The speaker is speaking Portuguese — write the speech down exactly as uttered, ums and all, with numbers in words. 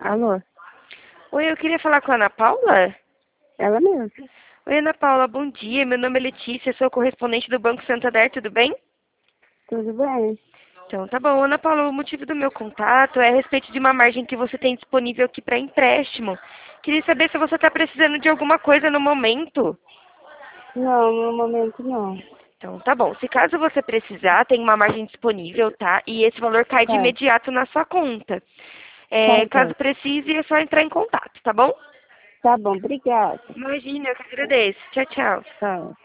Alô? Oi, eu queria falar com a Ana Paula. Ela mesma. Oi, Ana Paula, bom dia. Meu nome é Letícia, sou correspondente do Banco Santander, tudo bem? Tudo bem? Então, tá bom. Ana Paula, o motivo do meu contato é a respeito de uma margem que você tem disponível aqui para empréstimo. Queria saber se você está precisando de alguma coisa no momento. Não, no momento não. Então, tá bom. Se caso você precisar, tem uma margem disponível, tá? E esse valor cai de Tá, imediato na sua conta. tá É, caso bom. precise, é só entrar em contato, tá bom? Tá bom, obrigada. Imagina, eu que agradeço. Tchau, tchau. Tchau.